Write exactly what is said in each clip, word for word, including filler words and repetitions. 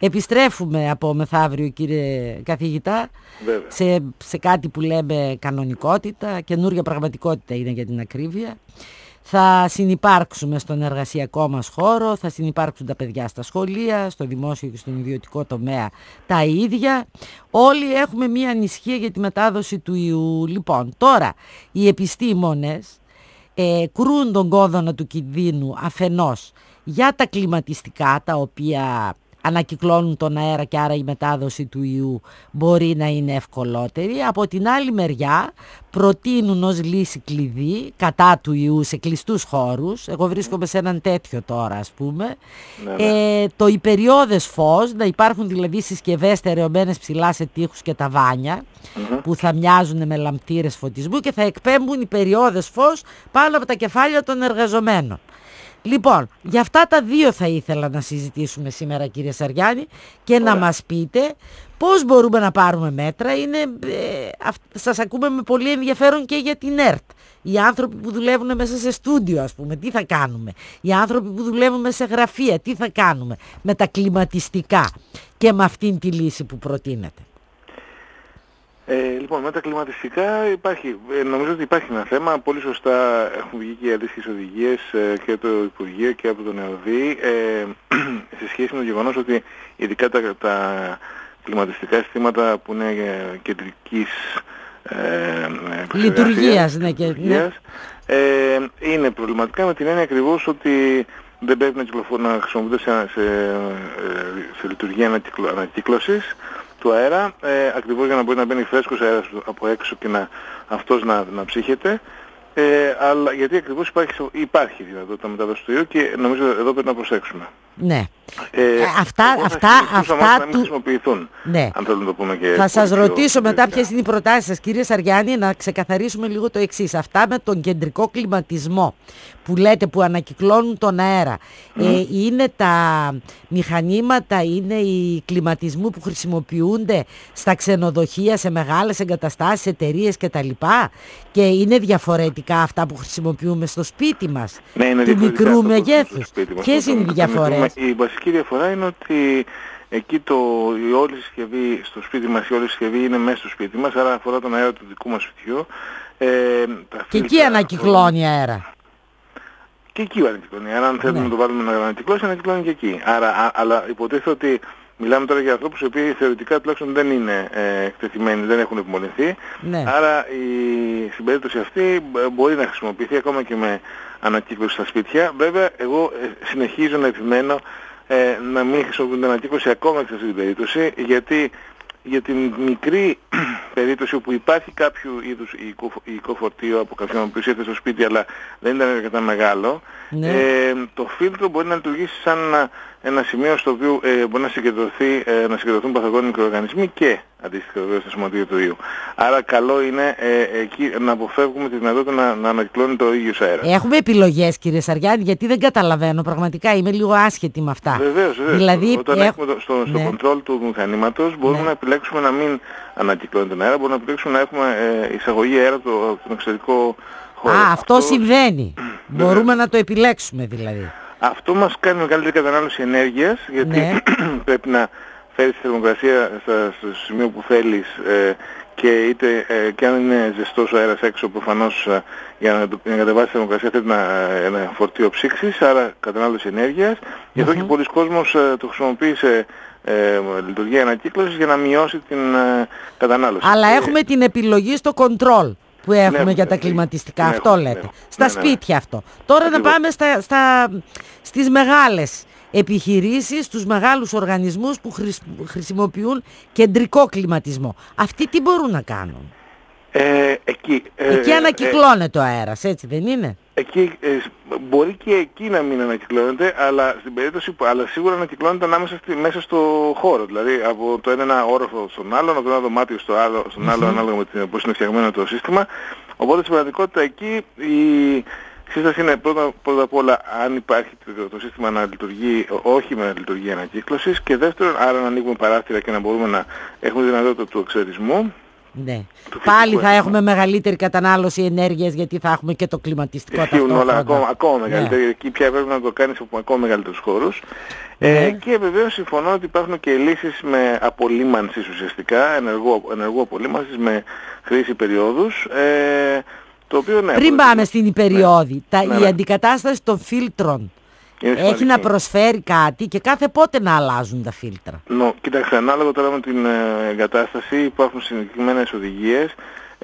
Επιστρέφουμε από μεθαύριο, κύριε καθηγητά, σε, σε κάτι που λέμε κανονικότητα, καινούργια πραγματικότητα είναι για την ακρίβεια. Θα συνυπάρξουμε στον εργασιακό μας χώρο, θα συνυπάρξουν τα παιδιά στα σχολεία, στο δημόσιο και στον ιδιωτικό τομέα τα ίδια. Όλοι έχουμε μία ανησυχία για τη μετάδοση του ιού. Λοιπόν, τώρα οι επιστήμονες ε, κρούν τον κόδωνα του κινδύνου αφενός για τα κλιματιστικά, τα οποία ανακυκλώνουν τον αέρα και άρα η μετάδοση του ιού μπορεί να είναι ευκολότερη. Από την άλλη μεριά προτείνουν ως λύση κλειδί κατά του ιού σε κλειστούς χώρους, εγώ βρίσκομαι σε έναν τέτοιο τώρα ας πούμε, ναι, ναι. Ε, το υπεριώδες φως, να υπάρχουν δηλαδή συσκευές στερεωμένες ψηλά σε τοίχους και ταβάνια mm-hmm. που θα μοιάζουν με λαμπτήρες φωτισμού και θα εκπέμπουν υπεριώδες φως πάνω από τα κεφάλια των εργαζομένων. Λοιπόν, για αυτά τα δύο θα ήθελα να συζητήσουμε σήμερα, κύριε Σαριάννη, και Ωραία. να μας πείτε πώς μπορούμε να πάρουμε μέτρα. Είναι, ε, α, σας ακούμε με πολύ ενδιαφέρον και για την ΕΡΤ. Οι άνθρωποι που δουλεύουν μέσα σε στούντιο, ας πούμε, τι θα κάνουμε. Οι άνθρωποι που δουλεύουν μέσα σε γραφεία, τι θα κάνουμε με τα κλιματιστικά και με αυτήν τη λύση που προτείνεται. Ε, λοιπόν, με τα κλιματιστικά υπάρχει, ε, νομίζω ότι υπάρχει ένα θέμα. Πολύ σωστά έχουν βγει και οι αντίστοιχες οδηγίες ε, και το Υπουργείο και από τον ΕΟΔΗ ε, σε σχέση με το γεγονός ότι ειδικά τα, τα κλιματιστικά συστήματα που είναι ε, κεντρικής ε, λειτουργίας, ναι, και, ναι. Ε, είναι προβληματικά με την έννοια ακριβώς ότι δεν πρέπει να, να χρησιμοποιούνται σε, σε, σε λειτουργία ανακυκλω, ανακύκλωσης του αέρα, ε, ακριβώς για να μπορεί να μπαίνει φρέσκος αέρας από έξω και να, αυτός να, να ψύχεται, ε, αλλά γιατί ακριβώς υπάρχει, υπάρχει δυνατότητα μετάδοση του ιού και νομίζω εδώ πρέπει να προσέξουμε. Ναι. Ε, αυτά αυτά, αυτά να μην του... χρησιμοποιηθούν, ναι. αν θέλουν να το πούμε και... Θα σας ρωτήσω μετά ποιες είναι οι προτάσεις σας, κύριε Σαριάννη, να ξεκαθαρίσουμε λίγο το εξής. Αυτά με τον κεντρικό κλιματισμό που λέτε που ανακυκλώνουν τον αέρα, mm. ε, είναι τα μηχανήματα, είναι οι κλιματισμού που χρησιμοποιούνται στα ξενοδοχεία, σε μεγάλες εγκαταστάσεις, εταιρείες κτλ. Και είναι διαφορετικά αυτά που χρησιμοποιούμε στο σπίτι μας, ναι, είναι του μικρού μεγέθους. Ποιες είναι οι διαφορές? Η βασική διαφορά είναι ότι εκεί το, η όλη συσκευή στο σπίτι μας, η όλη συσκευή είναι μέσα στο σπίτι μας, άρα αφορά τον αέρα του δικού μας σπιτιού. Ε, και εκεί ανακυκλώνει αέρα. Και εκεί ανακυκλώνει αέρα, αν θέλουμε ναι. να το βάλουμε να ανακυκλώσει, ανακυκλώνει και εκεί. Άρα, α, αλλά υποτίθεται ότι μιλάμε τώρα για ανθρώπους οι οποίοι θεωρητικά τουλάχιστον δεν είναι ε, εκτεθειμένοι, δεν έχουν επιμολυνθεί. Ναι. Άρα η, στην περίπτωση αυτή μπορεί να χρησιμοποιηθεί ακόμα και με ανακύκλωση στα σπίτια. Βέβαια, εγώ ε, συνεχίζω να επιμένω ε, να μην χρησιμοποιούνται ανακύκλωση ακόμα και σε αυτή την περίπτωση, γιατί για την μικρή περίπτωση όπου υπάρχει κάποιο είδους υλικό φορτίο από κάποιον που ήρθε στο σπίτι αλλά δεν ήταν αρκετά μεγάλο, ναι. ε, το φίλτρο μπορεί να λειτουργήσει σαν ένα, ένα σημείο στο οποίο ε, μπορεί να, συγκεντρωθεί, ε, να συγκεντρωθούν παθογόνοι μικροοργανισμοί και αντίστοιχα βεβαίως στα σωματεία του ιού. Άρα καλό είναι ε, εκεί να αποφεύγουμε τη δυνατότητα να, να ανακυκλώνει το ίδιο αέρα. Έχουμε επιλογές, κύριε Σαριάννη, γιατί δεν καταλαβαίνω πραγματικά, είμαι λίγο άσχετη με αυτά. Βεβαίως, βεβαίως. Δηλαδή, όταν έχ... έχουμε το, στο, στο ναι. control του μηχανήματος μπορούμε ναι. να επιλέξουμε να μην ανακυκλώνει τον αέρα, μπορούμε να επιλέξουμε να έχουμε ε, εισαγωγή αέρα από το, τον εξωτερικό χώρο. Α, αυτό, αυτό συμβαίνει. Μπορούμε να το επιλέξουμε δηλαδή. Αυτό μας κάνει μεγαλύτερη κατανάλωση ενέργειας, γιατί ναι. πρέπει να φέρεις τη θερμοκρασία στο σημείο που θέλεις ε, και, είτε, ε, και αν είναι ζεστός ο αέρας έξω προφανώς ε, για να, να κατεβάσει τη θερμοκρασία θέλει να, ένα φορτίο ψήξης, άρα κατανάλωση ενέργειας. Mm-hmm. Γι' αυτό και πολλοί κόσμος ε, το χρησιμοποιεί σε ε, λειτουργία ανακύκλωσης για να μειώσει την ε, κατανάλωση. Αλλά ε, έχουμε την επιλογή στο control που έχουμε ναι, για τα κλιματιστικά, ναι, αυτό ναι, λέτε. Ναι, στα ναι, σπίτια ναι. αυτό. Τώρα Ακριβώς. να πάμε στα, στα, στις μεγάλες επιχειρήσεις, στους μεγάλους οργανισμούς που χρησιμοποιούν κεντρικό κλιματισμό. Αυτοί τι μπορούν να κάνουν? Ε, εκεί ε, εκεί ανακυκλώνεται ε, ο αέρας, έτσι δεν είναι? Εκεί, ε, μπορεί και εκεί να μην ανακυκλώνεται, αλλά στην περίπτωση που, αλλά σίγουρα ανακυκλώνεται ανάμεσα στη, μέσα στο χώρο. Δηλαδή από το ένα όροφο στον άλλο, από το ένα δωμάτιο στο άλλο, στον άλλο, mm-hmm. ανάλογα με την, πώς είναι φτιαγμένο το σύστημα. Οπότε στην πραγματικότητα εκεί η σύσταση είναι πρώτα, πρώτα απ' όλα αν υπάρχει το, το σύστημα να λειτουργεί όχι με λειτουργία ανακύκλωσης, και δεύτερον άρα να ανοίγουμε παράθυρα και να μπορούμε να έχουμε δυνατότητα του εξαιρισμού. Ναι. Πάλι θα έχουμε μεγαλύτερη κατανάλωση ενέργειας γιατί θα έχουμε και το κλιματιστικό ταυτόχρονα. Όλα ακόμα, ακόμα μεγαλύτερη. Ναι. Εκεί πια πρέπει να το κάνεις από ακόμα μεγαλύτερους χώρους. Ναι. Ε, και βεβαίως συμφωνώ ότι υπάρχουν και λύσεις με απολύμανσης ουσιαστικά, ενεργού, ενεργού απολύμανσης με χρήση περιόδους. Ε, το οποίο, ναι, πριν πάμε στην υπεριόδη, ναι. Τα, ναι, η ναι. αντικατάσταση των φίλτρων έχει να προσφέρει κάτι και κάθε πότε να αλλάζουν τα φίλτρα. No, κοίταξε, ανάλογα τώρα με την ε, εγκατάσταση υπάρχουν συγκεκριμένες οδηγίες. Ε,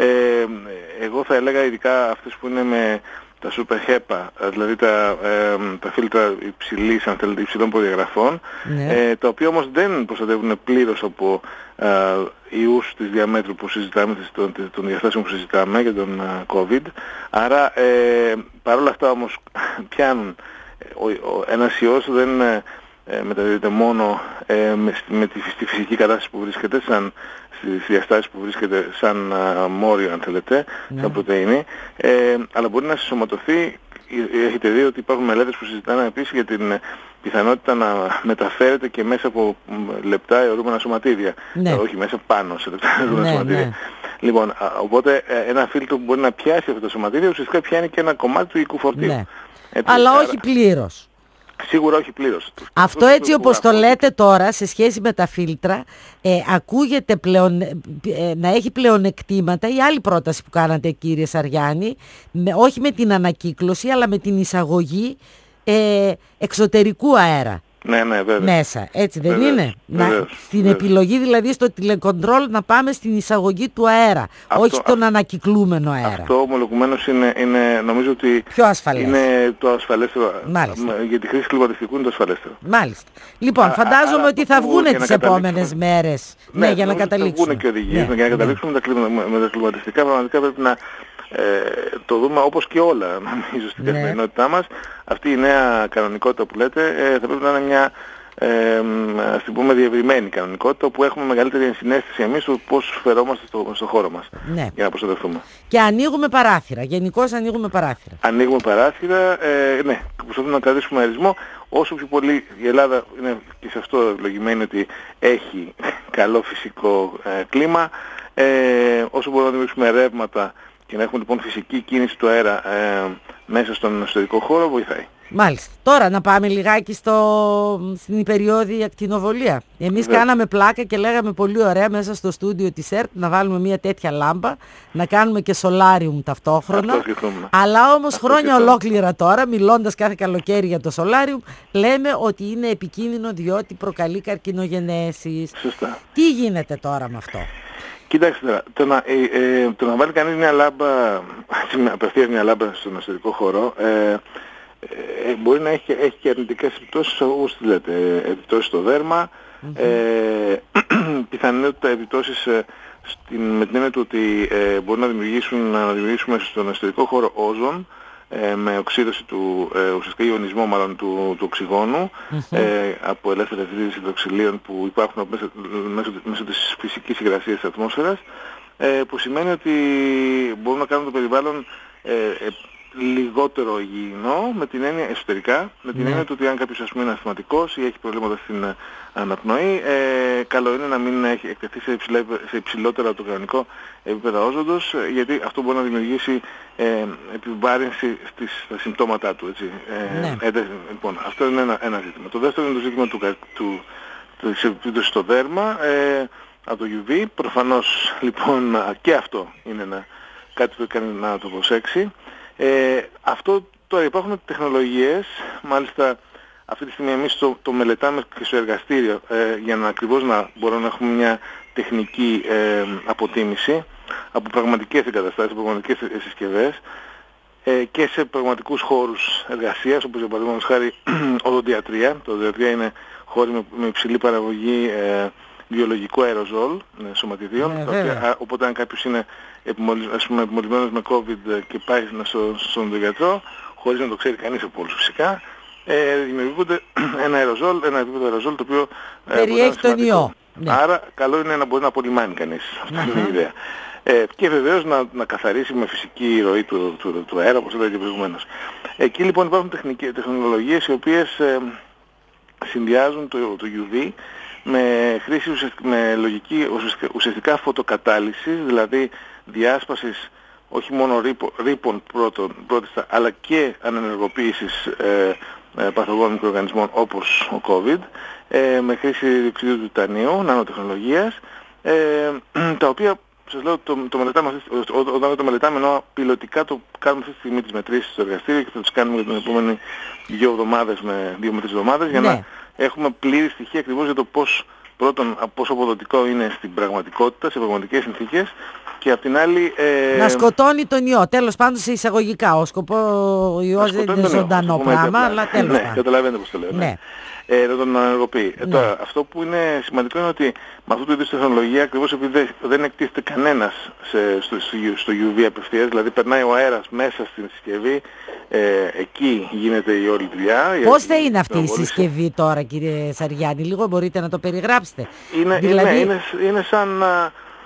εγώ θα έλεγα ειδικά αυτές που είναι με τα Super HEPA, δηλαδή τα, ε, τα φίλτρα υψηλής, αν θέλετε, υψηλών προδιαγραφών, ναι. ε, τα οποία όμως δεν προστατεύουν πλήρως από ε, ιούς της διαμέτρου που συζητάμε, των, των διαστάσεων που συζητάμε για τον ε, COVID. Άρα ε, παρόλα αυτά όμως πιάνουν. Ο, ο, ένας ιός δεν ε, μεταδίδεται μόνο ε, με, με τη, στη φυσική κατάσταση που βρίσκεται, σαν, στις διαστάσεις που βρίσκεται σαν α, μόριο αν θέλετε, ναι. σαν πρωτεΐνη, ε, αλλά μπορεί να συσσωματωθεί. Έχετε δει ότι υπάρχουν μελέτες που συζητάνε επίσης για την πιθανότητα να μεταφέρεται και μέσα από λεπτά αιωρούμενα σωματίδια. Ναι. Όχι μέσα πάνω σε λεπτά αιωρούμενα ναι, σωματίδια. Ναι. Λοιπόν, α, οπότε ένα φίλτρο που μπορεί να πιάσει αυτά τα σωματίδια ουσιαστικά πιάνει και ένα κομμάτι του οικού φορτίου. Ναι. Έτσι, αλλά άρα, όχι πλήρως. Σίγουρα όχι πλήρως. Αυτό έτσι όπως το λέτε τώρα σε σχέση με τα φίλτρα, ε, ακούγεται πλεον, ε, να έχει πλεονεκτήματα η άλλη πρόταση που κάνατε κύριε Σαριάννη, με, όχι με την ανακύκλωση αλλά με την εισαγωγή ε, εξωτερικού αέρα. Ναι, ναι, βέβαια. Μέσα, έτσι δεν βεβαίως, είναι. Βεβαίως, να, στην βεβαίως. επιλογή δηλαδή στο τηλεκοντρόλ να πάμε στην εισαγωγή του αέρα, αυτό, όχι στον α, ανακυκλούμενο αέρα. Αυτό ομολογουμένως είναι, είναι, νομίζω ότι πιο ασφαλές. Είναι το ασφαλέστερο. Μάλιστα. Για τη χρήση κλιματιστικού είναι το ασφαλέστερο. Μάλιστα. Λοιπόν, α, φαντάζομαι α, ότι θα βγουν τις επόμενες μέρες. Ναι, ναι, για να καταλήξουμε. Θα βγουν και οδηγίες. Ναι, για να καταλήξουμε ναι. με, τα, με τα κλιματιστικά πραγματικά πρέπει να Ε, το δούμε όπως και όλα νομίζω στην ναι. καθημερινότητά μας. Αυτή η νέα κανονικότητα που λέτε ε, θα πρέπει να είναι μια ε, ας την πούμε διευρυμένη κανονικότητα που έχουμε μεγαλύτερη ενσυναίσθηση εμείς του πώς φερόμαστε στο, στο χώρο μας ναι. για να προστατευτούμε. Και ανοίγουμε παράθυρα, γενικώς ανοίγουμε παράθυρα. Ανοίγουμε παράθυρα, ε, ναι, προσπαθούμε να κρατήσουμε αερισμό όσο πιο πολύ. Η Ελλάδα είναι και σε αυτό ευλογημένη ότι έχει καλό φυσικό ε, κλίμα, ε, όσο μπορούμε να δημιουργήσουμε ρεύματα και να έχουμε λοιπόν φυσική κίνηση του αέρα ε, μέσα στον εσωτερικό χώρο βοηθάει. Μάλιστα. Τώρα να πάμε λιγάκι στο, στην υπεριώδη ακτινοβολία. Εμείς Δε. κάναμε πλάκα και λέγαμε πολύ ωραία μέσα στο στούντιο της ΕΡΤ να βάλουμε μια τέτοια λάμπα, να κάνουμε και σολάριουμ ταυτόχρονα. Αλλά όμως Αυτό χρόνια σκεφτούμε. ολόκληρα τώρα, μιλώντας κάθε καλοκαίρι για το σολάριουμ, λέμε ότι είναι επικίνδυνο διότι προκαλεί καρκινογενέσεις. Σωστά. Τι γίνεται τώρα με αυτό? Κοιτάξτε τώρα, το να, ε, ε, το να βάλει κανείς μια λάμπα, απευθείας μια λάμπα στον εσωτερικό χώρο, ε, ε, μπορεί να έχει, έχει και αρνητικές επιπτώσεις, όπως λέτε, επιπτώσεις στο δέρμα, mm-hmm. ε, πιθανότητα επιπτώσεις ε, στην, με την έννοια του ότι ε, μπορεί να δημιουργήσουν, να δημιουργήσουμε στον εσωτερικό χώρο όζον, Ε, με οξύδωση του, ε, ουσιαστικά ιονισμό μάλλον του, του οξυγόνου mm-hmm. ε, από ελεύθερες ρίζες υδροξυλίων που υπάρχουν μέσω, μέσω, μέσω της φυσικής υγρασίας της ατμόσφαιρας, ε, που σημαίνει ότι μπορούν να κάνουν το περιβάλλον ε, ε, λιγότερο υγιεινό με την έννοια εσωτερικά, με την mm. έννοια του ότι αν κάποιος ας πούμε είναι ασθηματικός ή έχει προβλήματα στην uh, αναπνοή, ε, καλό είναι να μην έχει εκτεθεί σε, υψηλά, σε υψηλότερα από το κανονικό επίπεδα όζοντος, γιατί αυτό μπορεί να δημιουργήσει ε, επιβάρυνση στις, στα συμπτώματά του. Έτσι. Ε, ναι. ε, λοιπόν, αυτό είναι ένα, ένα ζήτημα. Το δεύτερο είναι το ζήτημα του, του, του, της επίπτωσης στο δέρμα ε, από το γιου βι. Προφανώς λοιπόν και αυτό είναι ένα, κάτι που κάνει να το προσέξει. Ε, αυτό τώρα υπάρχουν τεχνολογίες, μάλιστα αυτή τη στιγμή εμείς το, το μελετάμε και στο εργαστήριο ε, για να ακριβώς να μπορούμε να έχουμε μια τεχνική ε, αποτίμηση από πραγματικές εγκαταστάσεις, από πραγματικές συσκευές ε, και σε πραγματικούς χώρους εργασίας, όπως για παραδείγματος χάρη οδοντιατρία. Το οδοντιατρία είναι χώροι με, με υψηλή παραγωγή ε, βιολογικού αεροζόλ ε, σωματιδίων, yeah, οποία, οπότε αν κάποιος είναι επιμολυσμένος με COVID και πάει στο, στον οδοντιατρό, χωρίς να το ξέρει κανείς από όλους φυσικά, ε, δημιουργούνται ένα αεροζόλ, ένα επίπεδο αεροζόλ το οποίο ε, περιέχει τον ιό. Ναι. Άρα καλό είναι να μπορεί να απολυμάνει κανείς. Αυτή είναι η ιδέα. Ε, και βεβαίως να, να καθαρίσει με φυσική ροή του, του, του, του αέρα, όπως έλεγα και προηγουμένως. Εκεί λοιπόν υπάρχουν τεχνικές, τεχνολογίες οι οποίες ε, συνδυάζουν το, το γιου βι με χρήση με λογική ουσιαστικά φωτοκατάλυσης, δηλαδή διάσπασης όχι μόνο ρήπων πρώτον, πρώτιστα, αλλά και ανενεργοποίησης ε, ε, παθογόνων μικροοργανισμών όπως ο COVID, ε, με χρήση διοξειδίου του τιτανίου, νανοτεχνολογίας, ε, τα οποία σας λέω το, το μελετάμε, όταν το μελετάμε ενώ πιλωτικά το κάνουμε αυτή τη στιγμή τις μετρήσεις στο εργαστήριο και θα τις κάνουμε για την επόμενη δύο εβδομάδες με δύο με τρεις εβδομάδες για ναι. να έχουμε πλήρη στοιχεία ακριβώς για το πώς πρώτον πόσο αποδοτικό είναι στην πραγματικότητα, σε πραγματικές συνθήκες και απ' την άλλη... Ε... Να σκοτώνει τον ιό, τέλος πάντων σε εισαγωγικά. Ο σκοπό ο ιός δεν είναι ζωντανό πράγμα, αλλά τέλος πάντων. Ναι, καταλαβαίνετε πώς το λέω. Ναι. ναι. Ε, δεν τον ανεργοποιεί. Ναι. Ε, τώρα, αυτό που είναι σημαντικό είναι ότι με αυτού του είδους τεχνολογία, ακριβώς επειδή δεν εκτίθεται κανένας σε, στο, στο γιου βι απευθείας, δηλαδή περνάει ο αέρας μέσα στην συσκευή, ε, εκεί γίνεται η όλη δουλειά. Πώς θα είναι αυτή η συσκευή τώρα, κύριε Σαριάννη, λίγο μπορείτε να το περιγράψετε? Είναι, δηλαδή... είναι, είναι, είναι σαν, α,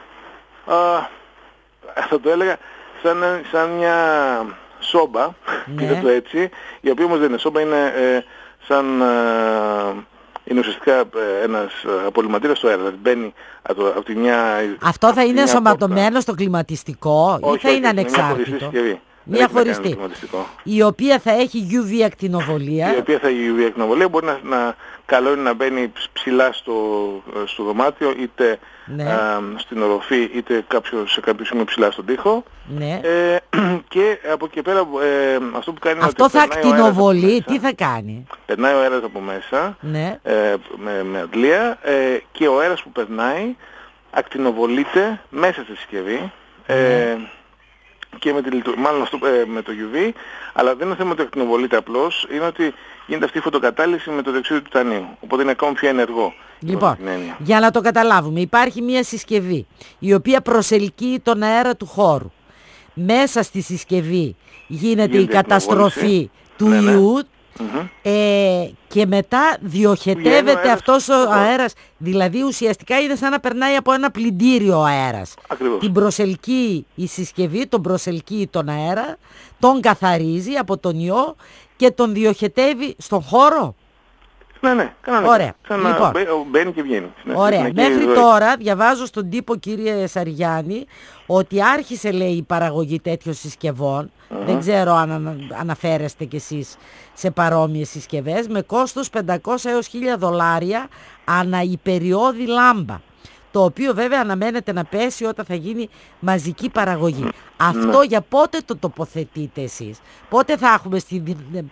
α, θα το έλεγα, σαν, σαν μια σόμπα, ναι. πείτε το έτσι, η οποία όμως δεν είναι σόμπα, είναι... Ε, σαν ε, είναι ουσιαστικά ένας απολυμματήρας στο αέρα, δηλαδή μπαίνει από, από τη μια... Αυτό θα είναι ενσωματωμένο στο κλιματιστικό ή θα όχι, είναι ανεξάρτητο? Μια χωριστή, η οποία θα έχει γιου βι ακτινοβολία. Η οποία θα έχει γιου βι ακτινοβολία, μπορεί να, να καλό είναι να μπαίνει ψηλά στο, στο δωμάτιο, είτε ναι. α, στην οροφή, είτε κάποιο, σε κάποιο σημείο ψηλά στον τοίχο. Ναι. Ε, και από εκεί πέρα ε, αυτό που κάνει είναι αυτό ότι θα ακτινοβολεί, τι θα κάνει? Περνάει ο αέρας από μέσα, ναι. ε, με, με αντλία, ε, και ο αέρας που περνάει ακτινοβολείται μέσα στη συσκευή. Ναι. Ε, και με, τη, μάλλον αυτό, ε, με το γιου βι, αλλά δεν είναι θέμα ότι ακτινοβολείται απλώς, είναι ότι γίνεται αυτή η φωτοκατάλυση με το διοξείδιο του τιτανίου, οπότε είναι ακόμα πιο ενεργό. Λοιπόν, για να το καταλάβουμε, υπάρχει μια συσκευή η οποία προσελκύει τον αέρα του χώρου. Μέσα στη συσκευή γίνεται, γίνεται η καταστροφή του ναι, ναι. ιού, mm-hmm. ε, και μετά διοχετεύεται αέρας, αυτός ο αέρας, αέρας, δηλαδή ουσιαστικά είναι σαν να περνάει από ένα πλυντήριο ο αέρας. Ακριβώς. Την προσελκύει η συσκευή, τον προσελκύει τον αέρα, τον καθαρίζει από τον ιό και τον διοχετεύει στον χώρο. Ναι, ναι, κανονικά. Ωραία. Ξανά λοιπόν, μπαίνει και βγαίνει. Ναι, ωραία. Μέχρι τώρα διαβάζω στον τύπο, κύριε Σαριάννη, ότι άρχισε, λέει, η παραγωγή τέτοιων συσκευών. Uh-huh. Δεν ξέρω αν ανα, αναφέρεστε κι εσείς σε παρόμοιες συσκευές, με κόστος πεντακόσια έως χίλια δολάρια ανά υπεριώδη λάμπα. Το οποίο βέβαια αναμένεται να πέσει όταν θα γίνει μαζική παραγωγή. Mm. Αυτό ναι. για πότε το τοποθετείτε εσείς? Πότε θα έχουμε στη...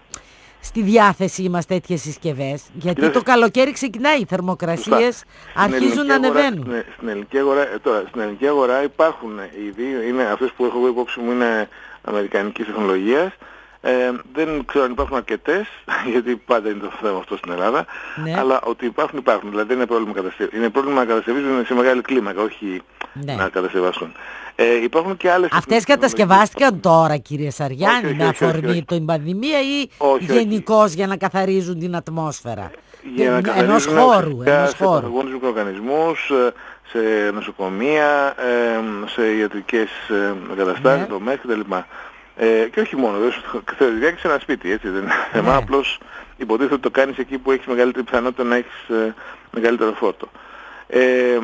στη διάθεσή μας τέτοιες συσκευές? Γιατί Κύριε, το καλοκαίρι ξεκινάει, οι θερμοκρασίες αρχίζουν να ανεβαίνουν. Στην, στην, ελληνική αγορά, τώρα, στην ελληνική αγορά υπάρχουν ήδη, είναι, αυτές που έχω εγώ υπόψη μου είναι αμερικανικής τεχνολογίας. Ε, δεν ξέρω αν υπάρχουν αρκετές, γιατί πάντα είναι το θέμα αυτό στην Ελλάδα, ναι. αλλά ότι υπάρχουν υπάρχουν, δηλαδή δεν είναι πρόβλημα κατασκευής. Είναι πρόβλημα να κατασκευίζουν σε μεγάλη κλίμακα, όχι ναι. να κατασκευάσουν. Ε, υπάρχουν και άλλες... Αυτές κατασκευάστηκαν τώρα, κύριε Σαριάννη, όχι, όχι, με αφορμή την πανδημία ή γενικώς για να καθαρίζουν την ατμόσφαιρα? Για να καθαρίζουν ενός χώρου, ενός σε παθογόνους μικροοργανισμούς, σε νοσοκομεία, σε ιατρικές εγκαταστάσεις, το ΜΕΘ κτλ. Ε, και όχι μόνο, θεωρητικά και σε ένα σπίτι, έτσι δεν είναι θέμα, απλώς υποτίθεται ότι το κάνεις εκεί που έχεις μεγαλύτερη πιθανότητα να έχεις ε, μεγαλύτερο φόρτο. Ε,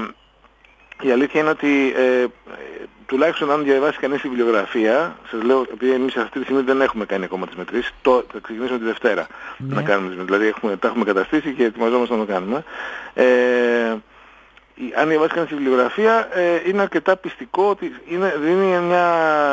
η αλήθεια είναι ότι ε, τουλάχιστον αν διαβάσει κανείς τη βιβλιογραφία, σας λέω, επειδή εμείς αυτή τη στιγμή δεν έχουμε κάνει ακόμα τις μετρήσεις, το, θα ξεκινήσουμε τη Δευτέρα ναι. να κάνουμε τις μετρήσεις, δηλαδή έχουμε, τα έχουμε καταστήσει και ετοιμαζόμαστε να το κάνουμε. Ε, αν διαβάσει κανείς τη βιβλιογραφία, ε, είναι αρκετά πιστικό ότι είναι, δίνει μια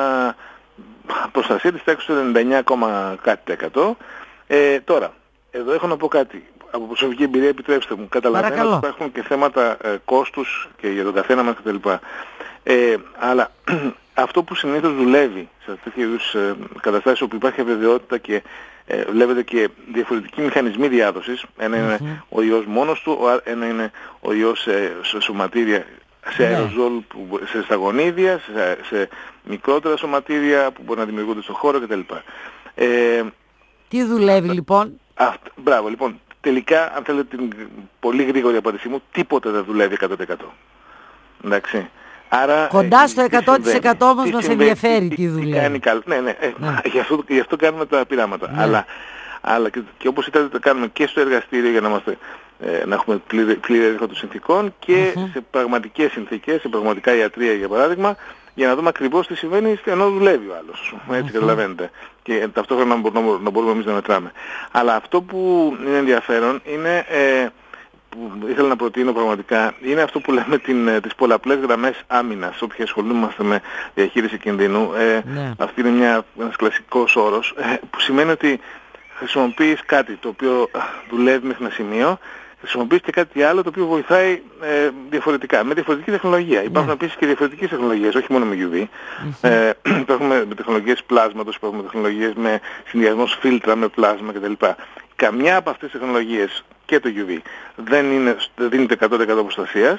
προστασία της τάξης του ενενήντα εννιά, κάτι τοις εκατό. Ε, τώρα, εδώ έχω να πω κάτι. Από προσωπική εμπειρία, επιτρέψτε μου. Καταλαβαίνω ότι υπάρχουν και θέματα ε, κόστους και για τον καθένα μας κτλ. Ε, αλλά αυτό που συνήθως δουλεύει σε τέτοιου είδους ε, καταστάσεις όπου υπάρχει αβεβαιότητα και ε, βλέπετε και διαφορετικοί μηχανισμοί διάδοσης. Ένα mm-hmm. είναι ο ιός μόνος του, ένα είναι ο ιός σε, σε σωματίδια, σε αεροζόλ, που, σε σταγονίδια, σε, σε μικρότερα σωματίδια που μπορεί να δημιουργούνται στον χώρο κτλ. Ε, Τι δουλεύει α, λοιπόν? Α, μπράβο, λοιπόν, τελικά αν θέλετε την πολύ γρήγορη απάντησή μου, τίποτα δεν δουλεύει εκατό τοις εκατό. Εντάξει. Άρα, κοντά στο εκατό τοις εκατό όμως μας ενδιαφέρει τι, τι δουλεύει. Τι κάνει καλ... Ναι, ναι, ε, ναι. Γι, αυτό, γι' αυτό κάνουμε τα πειράματα. Ναι. Αλλά, αλλά και, και όπως είδατε το κάνουμε και στο εργαστήριο για να είμαστε ε, να έχουμε πλήρη έλεγχο των συνθήκων και mm-hmm. σε πραγματικές συνθήκες, σε πραγματικά ιατρία για παράδειγμα, για να δούμε ακριβώς τι συμβαίνει ενώ δουλεύει ο άλλος. Έτσι mm-hmm. καταλαβαίνετε. Και ταυτόχρονα να μπορούμε, να μπορούμε εμείς να μετράμε. Αλλά αυτό που είναι ενδιαφέρον είναι, ε, που ήθελα να προτείνω πραγματικά, είναι αυτό που λέμε την, τις πολλαπλές γραμμές άμυνας, όποιοι ασχολούμαστε με διαχείριση κινδύνου. Ε, ναι. Αυτή είναι μια, ένας κλασικός όρος, ε, που σημαίνει ότι χρησιμοποιείς κάτι το οποίο δουλεύει μέχρι ένα σημείο, χρησιμοποιείς και κάτι άλλο το οποίο βοηθάει ε, διαφορετικά, με διαφορετική τεχνολογία. Yeah. Υπάρχουν επίσης και διαφορετικές τεχνολογίες, όχι μόνο με γιου βι. Mm-hmm. Ε, υπάρχουν με, με τεχνολογίες πλάσματος, υπάρχουν με τεχνολογίες με συνδυασμός φίλτρα, με πλάσμα κτλ. Καμιά από αυτές τις τεχνολογίες και το γιου βι δεν, είναι, δεν δίνεται εκατό τοις εκατό προστασίας.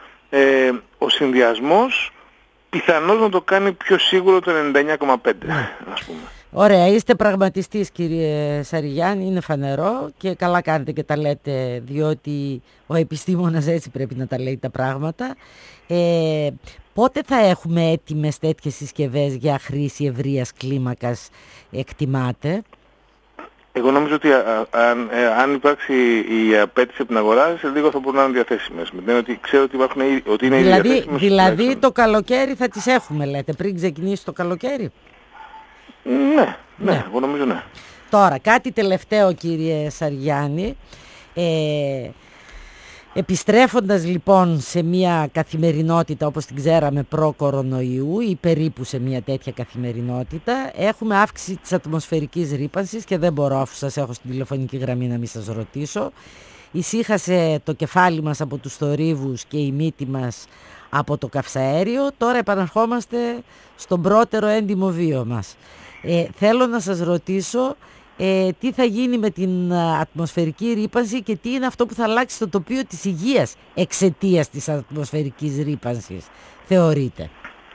Ε, ο συνδυασμός πιθανώς να το κάνει πιο σίγουρο το ενενήντα εννιά κόμμα πέντε τοις εκατό ας πούμε. Ωραία, είστε πραγματιστής κύριε Σαριγιάννη, είναι φανερό και καλά κάνετε και τα λέτε, διότι ο επιστήμονας έτσι πρέπει να τα λέει τα πράγματα. Ε, πότε θα έχουμε έτοιμες τέτοιες συσκευές για χρήση ευρείας κλίμακας, εκτιμάτε? Εγώ νομίζω ότι α, α, α, αν υπάρξει η απέτηση από την αγορά, σε λίγο θα μπορούν να είναι διαθέσιμες. Με την ότι ξέρω ότι, υπάρχουν, ότι είναι δηλαδή, ήδη διαθέσιμες. Δηλαδή το καλοκαίρι θα τις έχουμε, λέτε, πριν ξεκινήσει το καλοκαίρι? Ναι, ναι, ναι, εγώ νομίζω ναι. Τώρα, κάτι τελευταίο κύριε Σαριγιάννη. Ε, επιστρέφοντας λοιπόν σε μια καθημερινότητα όπως την ξέραμε προ-κορονοϊού ή περίπου σε μια τέτοια καθημερινότητα, έχουμε αύξηση της ατμοσφαιρικής ρύπανσης και δεν μπορώ, αφού σας έχω στην τηλεφωνική γραμμή, να μην σας ρωτήσω. Ησύχασε το κεφάλι μας από τους θορύβους και η μύτη μας από το καυσαέριο. Τώρα επαναρχόμαστε στον πρώτερο έντιμο βίο μας. Ε, θέλω να σας ρωτήσω ε, τι θα γίνει με την ατμοσφαιρική ρύπανση και τι είναι αυτό που θα αλλάξει στο τοπίο της υγείας εξαιτίας της ατμοσφαιρικής ρύπανσης, θεωρείτε?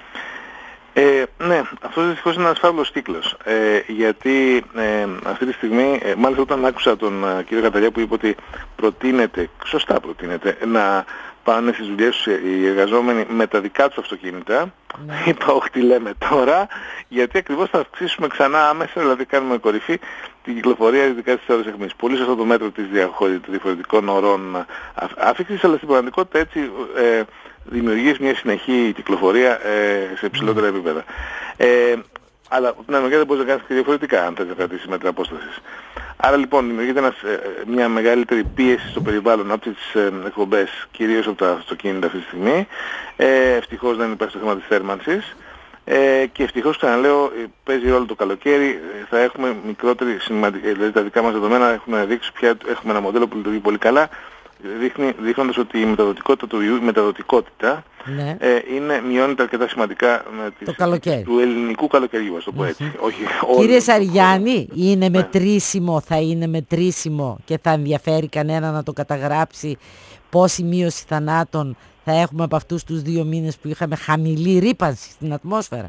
Ε, ναι, αυτό δυστυχώς είναι ένας φαύλος κύκλος, ε, γιατί ε, αυτή τη στιγμή, ε, μάλιστα όταν άκουσα τον ε, κύριο Καταλιά που είπε ότι προτείνεται, σωστά προτείνεται, να πάνε στις δουλειές τους οι εργαζόμενοι με τα δικά τους αυτοκίνητα, ναι. Είπα όχι τι λέμε τώρα, γιατί ακριβώς θα αυξήσουμε ξανά άμεσα, δηλαδή κάνουμε κορυφή την κυκλοφορία ειδικά στις ώρες αιχμής. Πολύ σωστό το μέτρο της διαχώρησης των διαφορετικών ωρών άφηξης, αλλά στην πραγματικότητα έτσι ε, δημιουργείς μια συνεχή κυκλοφορία ε, σε υψηλότερα επίπεδα. Ε, αλλά από την άλλη μεριά δεν μπορείς να κάνεις και διαφορετικά αν θες να κρατήσεις μέτρα απόστασης. Άρα λοιπόν δημιουργείται ένας, ε, μια μεγαλύτερη πίεση στο περιβάλλον από τις ε, εκπομπές, κυρίως από τα αυτοκίνητα αυτή τη στιγμή. Ε, ευτυχώς δεν υπάρχει το θέμα της θέρμανσης. Ε, και ευτυχώς, ξαναλέω, παίζει ρόλο το καλοκαίρι, θα έχουμε μικρότερη σημαντική, δηλαδή τα δικά μας δεδομένα έχουν δείξει πια, έχουμε ένα μοντέλο που λειτουργεί πολύ καλά, δείχνει, δείχνοντας ότι η μεταδοτικότητα του ιού, η μεταδοτικότητα ναι. ε, είναι, μειώνεται αρκετά σημαντικά με τις, το του ελληνικού καλοκαιριού, ας το πω έτσι. Mm-hmm. Όχι, κύριε Σαριγιάννη, είναι ναι. μετρήσιμο, θα είναι μετρήσιμο και θα ενδιαφέρει κανένα να το καταγράψει πόση μείωση θανάτων θα έχουμε από αυτούς τους δύο μήνες που είχαμε χαμηλή ρύπανση στην ατμόσφαιρα?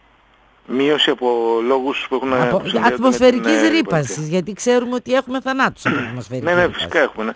Μείωση από λόγους που έχουν... Από ατμοσφαιρικής την, ρύπανσης, γιατί ξέρουμε ότι έχουμε θανάτους από ατμοσφαιρική ρύπανση. Ναι, ναι, ρύπανση. φυσικά έχουμε. Ναι.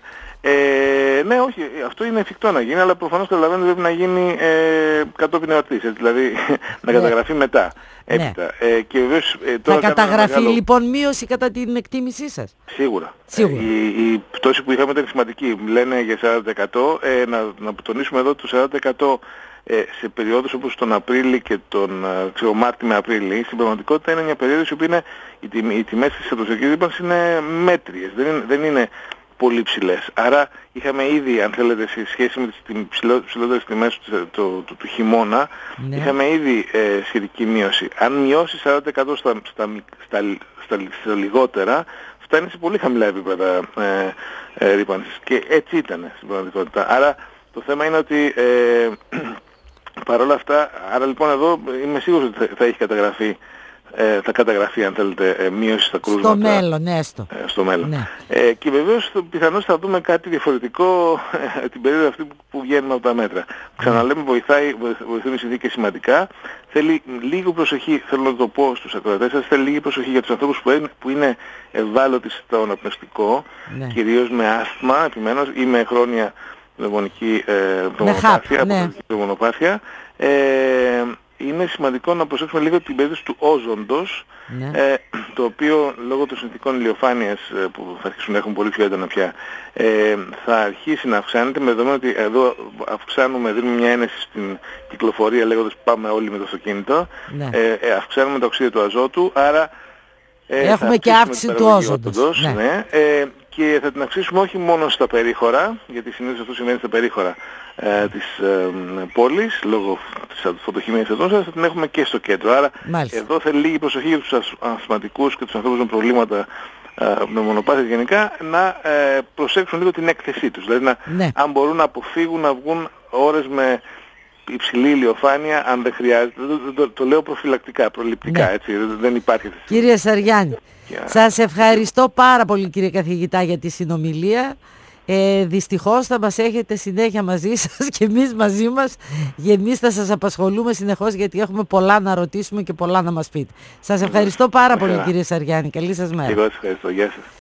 Ε, ναι, όχι, αυτό είναι εφικτό να γίνει, αλλά προφανώς καταλαβαίνετε πρέπει να γίνει ε, κατόπιν εορτής, δηλαδή να καταγραφεί ναι. μετά. Έπειτα. Ναι. Ε, και βεβαίως, ε, τώρα θα καταγραφεί μεγάλο... λοιπόν μείωση κατά την εκτίμησή σας? Σίγουρα. Σίγουρα. Ε, η, η πτώση που είχαμε ήταν σημαντική. Λένε για σαράντα τοις εκατό. Ε, να, να τονίσουμε εδώ το σαράντα τοις εκατό ε, σε περιόδους όπως τον Απρίλη και τον ξέρω, Μάρτιο με Απρίλη. Στην πραγματικότητα είναι μια περίοδος που είναι, οι, τιμ, οι τιμές της ατμοσφαιρικής ρύπανσης είναι μέτριες. Δεν είναι, δεν είναι πολύ ψηλές. Άρα είχαμε ήδη, αν θέλετε, σε σχέση με τις ψηλότερες τιμές του, του, του, του, του χειμώνα, ναι. είχαμε ήδη ε, σχετική μείωση. Αν μειώσει σαράντα τοις εκατό στα, στα, στα, στα, στα λιγότερα, φτάνει σε πολύ χαμηλά επίπεδα ε, ε, ρύπανσης. Και έτσι ήταν στην πραγματικότητα. Άρα το θέμα είναι ότι ε, παρόλα αυτά, άρα λοιπόν εδώ είμαι σίγουρος ότι θα, θα έχει καταγραφεί Ε, θα καταγραφεί αν θέλετε ε, μείωση στα κρούσματα στο μέλλον, έστω. Ε, στο μέλλον. Ναι. Ε, και βεβαίως πιθανώς θα δούμε κάτι διαφορετικό ε, την περίοδο αυτή που, που βγαίνουμε από τα μέτρα. Ξαναλέμε, βοηθάει, βοηθούν οι συνθήκες σημαντικά. Θέλει λίγο προσοχή, θέλω να το πω στους ακροατές σας, θέλει λίγη προσοχή για τους ανθρώπους που είναι, που είναι ευάλωτοι στο αναπνευστικό, ναι. κυρίως με άσθμα, επιμένω, ή με χρόνια πνευμονική ε, πνευμονοπάθεια. Ε, είναι σημαντικό να προσέξουμε λίγο την περίπτωση του όζοντος, ναι. ε, το το οποίο λόγω των συνθηκών ηλιοφάνειας που θα αρχίσουν να έχουν πολύ πιο έντονα πια, ε, θα αρχίσει να αυξάνεται, με δεδομένο ότι εδώ αυξάνουμε, δίνουμε μια ένεση στην κυκλοφορία λέγοντας πάμε όλοι με το αυτοκίνητο, ναι. ε, ε, αυξάνουμε το οξύδιο του αζότου, άρα ε, έχουμε και αύξηση του όζοντος. Ναι. Ναι, ε, και θα την αυξήσουμε όχι μόνο στα περίχωρα, γιατί συνήθως αυτό συμβαίνει στα περίχωρα ε, της ε, πόλης, λόγω της φωτοχημίας ατμόσφαιρας, θα την έχουμε και στο κέντρο. Άρα Μάλιστα. εδώ θέλει λίγη προσοχή για τους ασθματικούς και τους ανθρώπους με προβλήματα ε, με μονοπάτια γενικά, να ε, προσέξουν λίγο την έκθεσή τους. Δηλαδή να, ναι. αν μπορούν να αποφύγουν να βγουν ώρες με υψηλή ηλιοφάνεια, αν δεν χρειάζεται. Το, το, το λέω προφυλακτικά, προληπτικά, ναι. έτσι, δεν υπάρχει. Κύριε Σαριάννη, yeah. σας ευχαριστώ πάρα πολύ κύριε καθηγητά για τη συνομιλία. Ε, δυστυχώς θα μας έχετε συνέχεια μαζί σας και εμείς μαζί μας, και εμείς θα σας απασχολούμε συνεχώς γιατί έχουμε πολλά να ρωτήσουμε και πολλά να μας πείτε. Σας ευχαριστώ πάρα πολύ κύριε Σαριάννη. Καλή σας μέρα. Εγώ σας ευχαριστώ. Γεια σας.